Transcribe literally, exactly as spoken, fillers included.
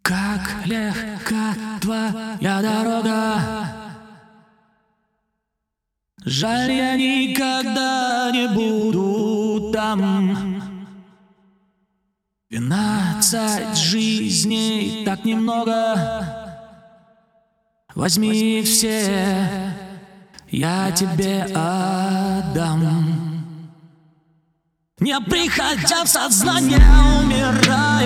Как легка твоя дорога, жаль, я никогда не буду там. Двенадцать жизней, так немного. Возьми все, я тебе отдам. Не приходя в сознание, умираю.